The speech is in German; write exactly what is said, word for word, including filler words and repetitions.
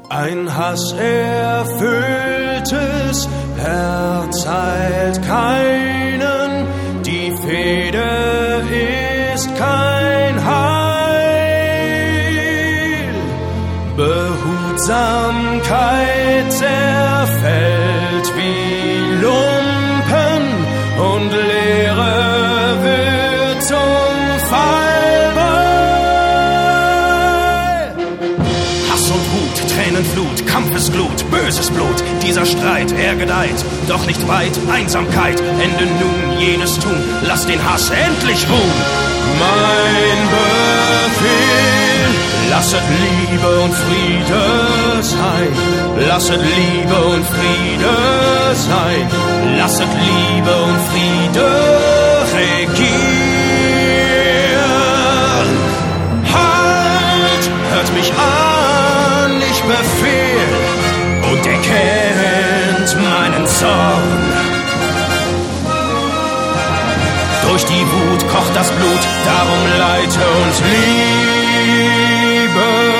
Ein hasserfülltes Herz heilt keinen, die Fehde ist kein Heil. Behutsamkeit zerfällt wie Lumpen und Leere wird zum Fallbeil. Hass und Wut, Tränenflut, Kampfesglut, böses Blut, dieser Streit, er gedeiht, doch nicht weit, Einsamkeit, Ende nun jenes Tun, lass den Hass endlich ruhen. Mein Befehl, lasset Liebe und Friede sein, lasset Liebe und Friede sein, lasset Liebe und Friede regieren. Halt, hört mich an, ich befehl, und ihr kennt meinen Zorn. Durch die Wut kocht das Blut, darum leite und liebe.